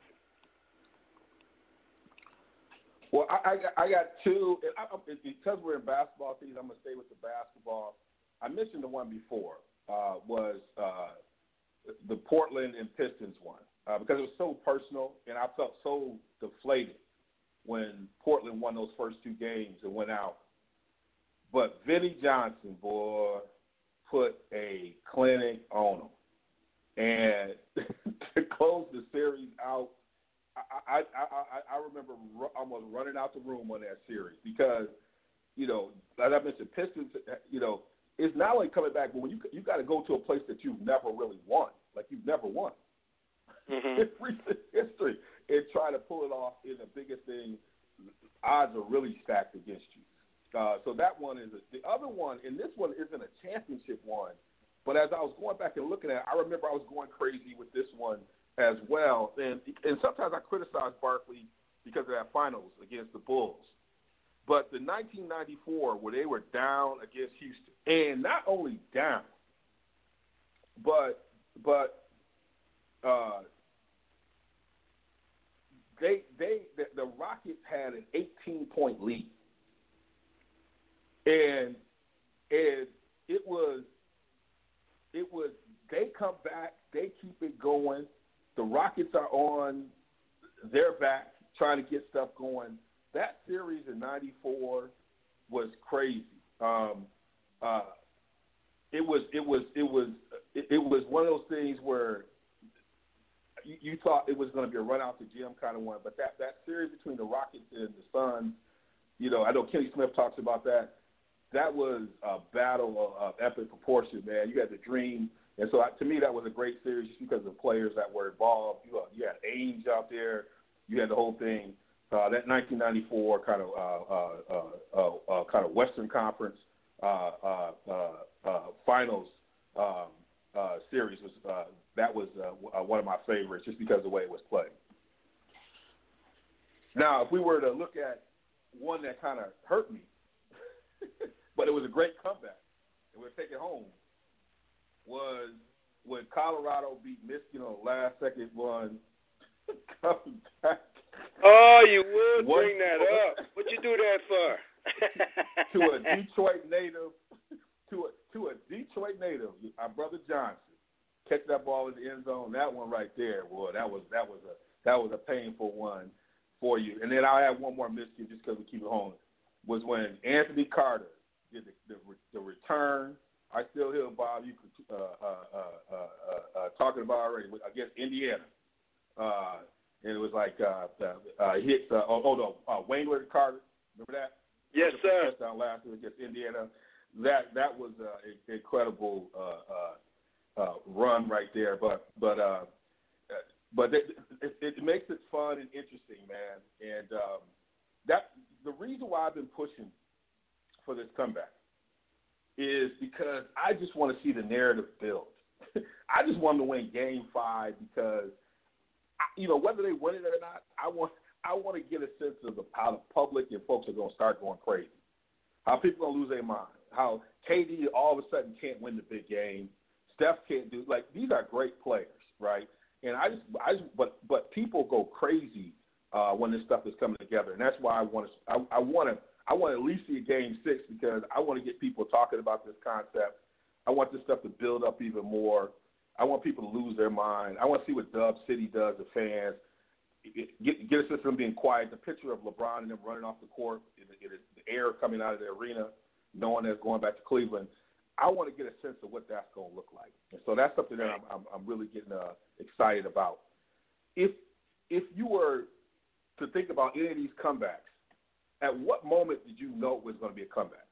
Well, I got two. Because we're in basketball season, I'm going to stay with the basketball. I mentioned the one before was the Portland and Pistons one because it was so personal, and I felt so deflated when Portland won those first two games and went out. But Vinnie Johnson, boy, put a clinic on them. And to close the series out, I remember almost running out the room on that series because, as I mentioned, Pistons, it's not only coming back, but when you got to go to a place that you've never really won, like you've never won in recent history, and try to pull it off in the biggest thing, odds are really stacked against you. So that one is the other one, and this one isn't a championship one, but as I was going back and looking at it, I remember I was going crazy with this one as well. And sometimes I criticize Barkley because of that finals against the Bulls. But the 1994, where they were down against Houston, and not only down, but the Rockets had an 18-point lead. And it was they come back, they keep it going. The Rockets are on their back trying to get stuff going. That series in '94 was crazy. It was it was one of those things where you thought it was going to be a run out to Jim kind of one, but that series between the Rockets and the Suns, I know Kenny Smith talks about that. That was a battle of epic proportion, man. You had the dream. And so, to me, that was a great series just because of the players that were involved. You had Ainge out there. You had the whole thing. That 1994 kind of Western Conference Finals series was one of my favorites just because of the way it was played. Now, if we were to look at one that kind of hurt me, but it was a great comeback, and we'll take it home, was when Colorado beat Michigan on the last second one. Coming back. Oh, you would bring that up. What you do that for? To a Detroit native, our brother Johnson, catch that ball in the end zone. That one right there, boy, that was a painful one for you. And then I have one more Michigan just because we keep it home. Was when Anthony Carter did the return. I still hear Bob you talking about already against Indiana, and it was like hits. Wayne Carter, remember that? Yes, sir. Touchdown last week against Indiana. That was an incredible run right there. But it makes it fun and interesting, man. And that the reason why I've been pushing for this comeback is because I just want to see the narrative build. I just want them to win Game 5 because, whether they win it or not, I want to get a sense of how the public and folks are going to start going crazy, how people are going to lose their mind, how KD all of a sudden can't win the big game, Steph can't do these are great players, right? And but people go crazy when this stuff is coming together, and that's why I want to at least see a Game 6 because I want to get people talking about this concept. I want this stuff to build up even more. I want people to lose their mind. I want to see what Dub City does to fans. Get a sense of them being quiet. The picture of LeBron and them running off the court, the air coming out of the arena, knowing they're going back to Cleveland. I want to get a sense of what that's going to look like. And so that's something that I'm really getting excited about. If you were to think about any of these comebacks, at what moment did you know it was going to be a comeback?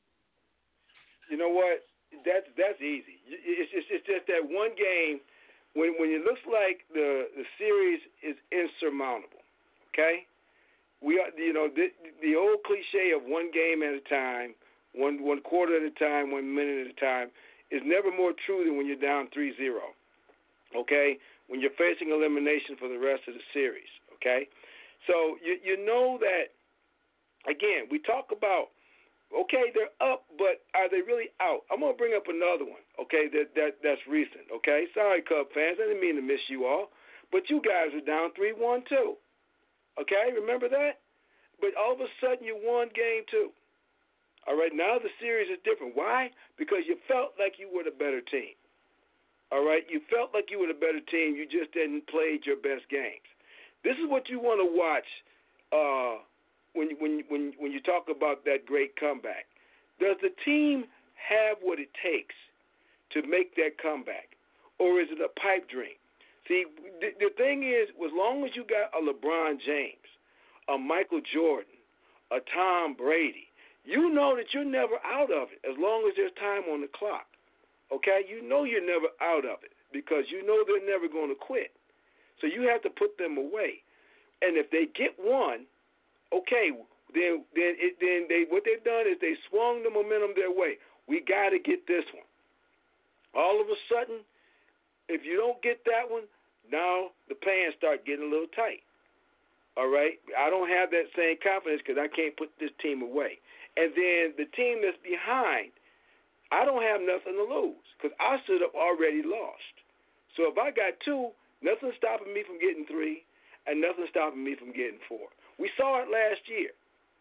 You know what? That's easy. It's just that one game when it looks like the series is insurmountable. Okay, we are the old cliche of one game at a time, one quarter at a time, 1 minute at a time is never more true than when you're down 3-0. Okay, when you're facing elimination for the rest of the series. Okay, so you know that. Again, we talk about, okay, they're up, but are they really out? I'm going to bring up another one, okay, that's recent, okay? Sorry, Cub fans, I didn't mean to miss you all, but you guys are down 3-1 too, okay? Remember that? But all of a sudden you won Game 2. All right, now the series is different. Why? Because you felt like you were the better team. All right, you felt like you were the better team. You just didn't play your best games. This is what you want to watch when you talk about that great comeback. Does the team have what it takes to make that comeback, or is it a pipe dream? See, the thing is, as long as you got a LeBron James, a Michael Jordan, a Tom Brady, you know that you're never out of it as long as there's time on the clock. Okay? You know you're never out of it because you know they're never going to quit. So you have to put them away. And if they get one, okay, then what they've done is they swung the momentum their way. We got to get this one. All of a sudden, if you don't get that one, now the pants start getting a little tight. All right? I don't have that same confidence because I can't put this team away. And then the team that's behind, I don't have nothing to lose because I should have already lost. So if I got 2, nothing's stopping me from getting 3, and nothing's stopping me from getting 4. We saw it last year.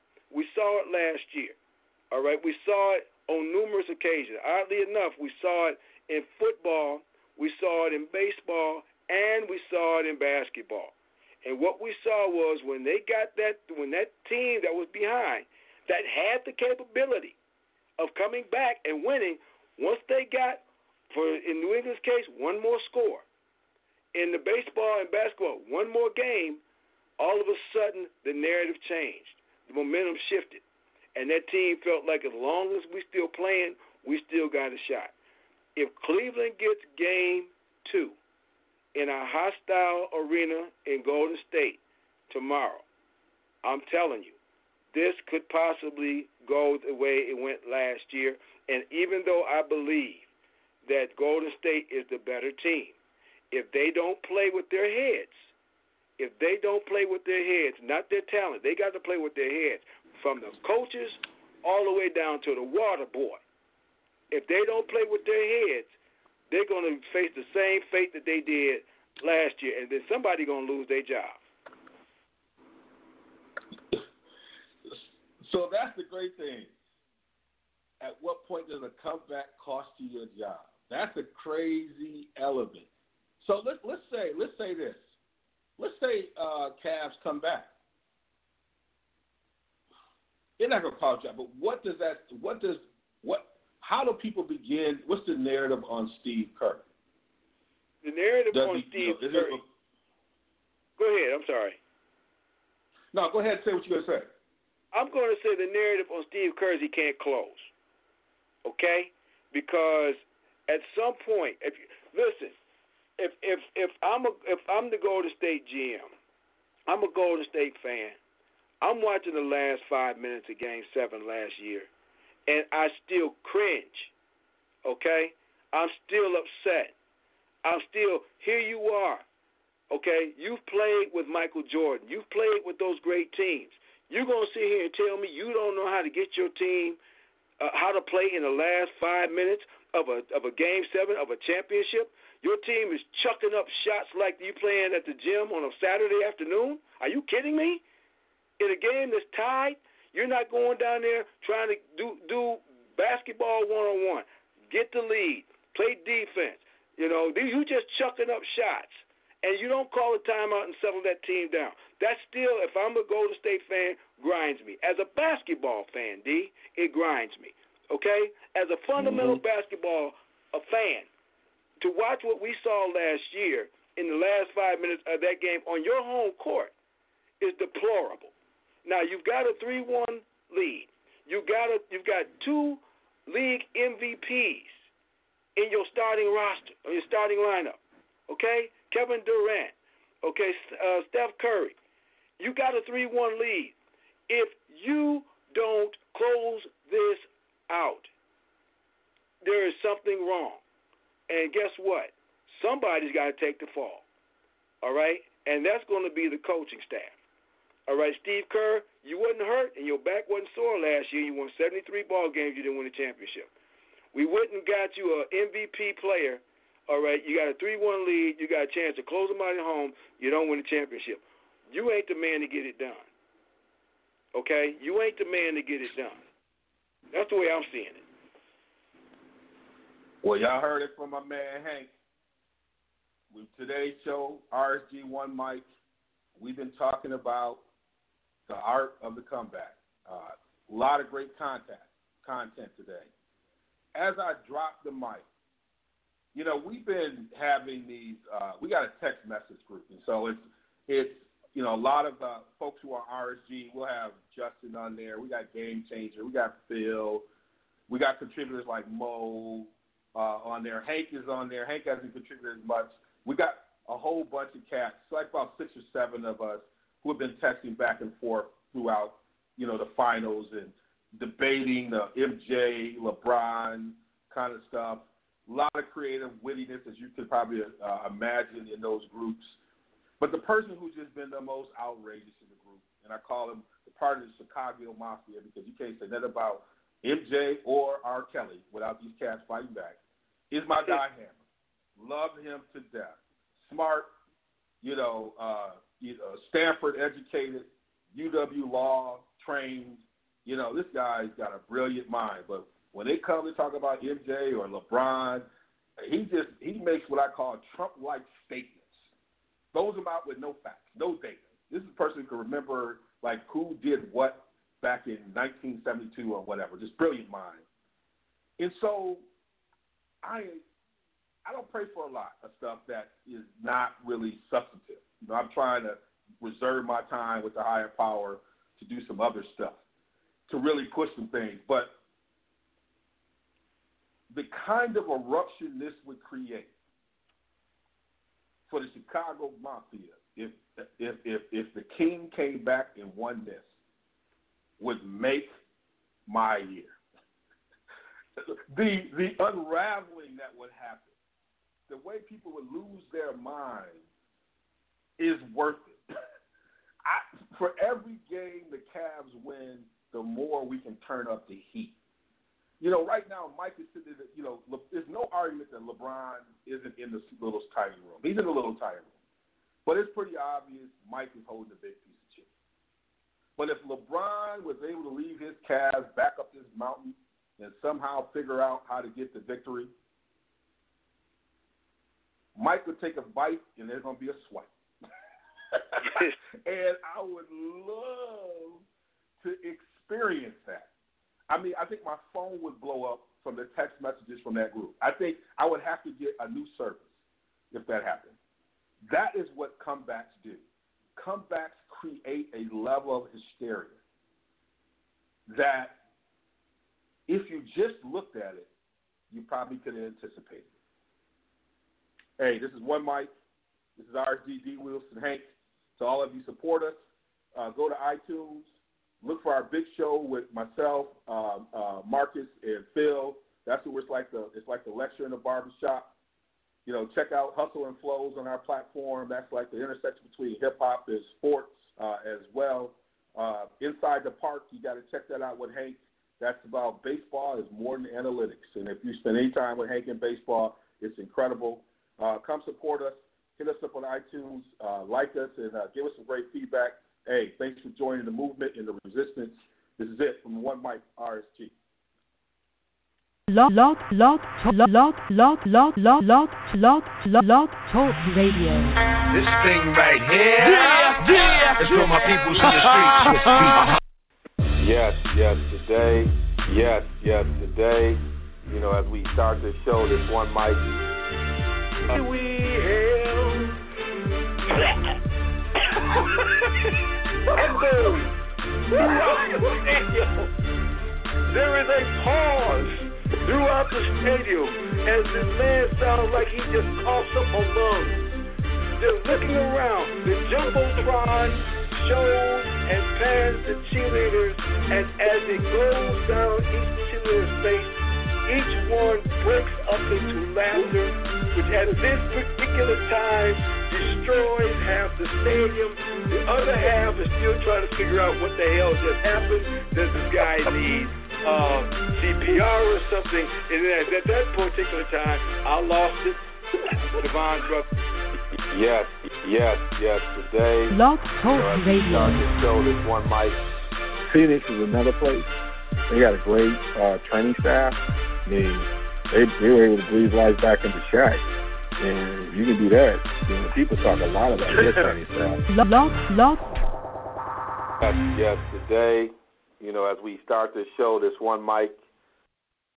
All right? We saw it on numerous occasions. Oddly enough, we saw it in football, we saw it in baseball, and we saw it in basketball. And what we saw was when that team that was behind, that had the capability of coming back and winning, once they got In New England's case, one more score. In the baseball and basketball, one more game. All of a sudden, the narrative changed. The momentum shifted. And that team felt like as long as we still playing, we still got a shot. If Cleveland gets game 2 in a hostile arena in Golden State tomorrow, I'm telling you, this could possibly go the way it went last year. And even though I believe that Golden State is the better team, if they don't play with their heads, not their talent, they got to play with their heads, from the coaches all the way down to the water boy. If they don't play with their heads, they're going to face the same fate that they did last year, and then somebody's going to lose their job. So that's the great thing. At what point does a comeback cost you your job? That's a crazy element. So let's say this. Let's say Cavs come back. They're not going to cost you, but how do people begin? What's the narrative on Steve Kerr? The narrative on Steve Kerr. Go ahead. I'm sorry. No, go ahead and say what you're going to say. I'm going to say the narrative on Steve Kerr is he can't close. Okay? Because at some point, if I'm the Golden State GM, I'm a Golden State fan. I'm watching the last 5 minutes of Game 7 last year, and I still cringe. Okay? I'm still upset. Here you are. Okay? You've played with Michael Jordan. You've played with those great teams. You're going to sit here and tell me you don't know how to get your team, how to play in the last 5 minutes of a Game 7 of a championship? Your team is chucking up shots like you playing at the gym on a Saturday afternoon? Are you kidding me? In a game that's tied, you're not going down there trying to do basketball one-on-one, get the lead, play defense. You just chucking up shots. And you don't call a timeout and settle that team down. That still, if I'm a Golden State fan, grinds me. As a basketball fan, D, it grinds me. Okay? As a fundamental basketball fan, to watch what we saw last year in the last 5 minutes of that game on your home court is deplorable. Now, you've got a 3-1 lead. You've got 2 league MVPs in your starting roster, or your starting lineup. Okay? Kevin Durant. Okay? Steph Curry. You got a 3-1 lead. If you don't close this out, there is something wrong. And guess what? Somebody's got to take the fall. All right? And that's going to be the coaching staff. All right, Steve Kerr, you wasn't hurt and your back wasn't sore last year. You won 73 ball games. You didn't win a championship. We wouldn't got you an MVP player. All right, you got a 3-1 lead. You got a chance to close them out at home. You don't win a championship. You ain't the man to get it done. Okay? You ain't the man to get it done. That's the way I'm seeing it. Well, y'all heard it from my man Hank. With today's show, RSG1 Mike, we've been talking about the art of the comeback. A lot of great content today. As I drop the mic, we've been having these. We got a text message group, and so it's a lot of folks who are RSG. We'll have Justin on there. We got Game Changer. We got Phil. We got contributors like Mo on there. Hank is on there. Hank hasn't contributed as much. We got a whole bunch of cats, like about 6 or 7 of us, who have been texting back and forth throughout, the finals and debating the MJ, LeBron kind of stuff. A lot of creative wittiness, as you could probably imagine in those groups. But the person who's just been the most outrageous in the group, and I call him the part of the Chicago Mafia because you can't say that about MJ or R. Kelly without these cats fighting back, is my guy Hammer. Love him to death. Smart, Stanford educated, UW law trained. This guy's got a brilliant mind. But when they come to talk about MJ or LeBron, he makes what I call Trump-like statements. Throws them out with no facts, no data. This is a person who can remember who did what back in 1972 or whatever. Just brilliant mind. And so I don't pray for a lot of stuff that is not really substantive. I'm trying to reserve my time with the higher power to do some other stuff, to really push some things. But the kind of eruption this would create for the Chicago Mafia, if the king came back and won this, would make my year. The unraveling that would happen, the way people would lose their mind, is worth it. For every game the Cavs win, the more we can turn up the heat. Right now, Mike is sitting there, there's no argument that LeBron isn't in the little tiny room. He's in the little tiny room. But it's pretty obvious Mike is holding a big piece of chicken. But if LeBron was able to leave his Cavs back up this mountain and somehow figure out how to get the victory, Mike would take a bite and there's going to be a swipe. And I would love to experience that. I think my phone would blow up from the text messages from that group. I think I would have to get a new service if that happened. That is what comebacks do. Comebacks create a level of hysteria that if you just looked at it, you probably could have anticipated it. Hey, this is One Mike. This is RSG, D. Wilson, Hank. To all of you support us, go to iTunes. Look for our big show with myself, Marcus, and Phil. That's what it's like the lecture in the barbershop. Check out Hustle and Flows on our platform. That's like the intersection between hip-hop and sports as well. Inside the Park, you got to check that out with Hank. That's about baseball is more than analytics. And if you spend any time with Hank in baseball, it's incredible. Come support us. Hit us up on iTunes. Like us and give us some great feedback. Hey, thanks for joining the movement and the resistance. This is it from One Mike RSG. Log Talk Radio. This thing right here is for my peoples in the streets. Yes, today. Yes, today. As we start this show, this One Mike. We hail. There is a pause throughout the stadium as this man sounds like he just coughs up a lung. They're looking around. The Jumbotron shows and pans the cheerleaders, and as it goes down each cheerleader's face, each one breaks up into laughter, which at this particular time destroys half the stadium. The other half is still trying to figure out what the hell just happened. Does this guy need CPR or something? And then at that particular time, I lost it. Devon brother. Yes, today. Log Talk Radio. Start this show, this One Mike. Phoenix is another place. They got a great training staff. They were able to breathe life back into Shaq. And if you can do that, people talk a lot about their training staff. Yes, today, as we start this show, this One Mike,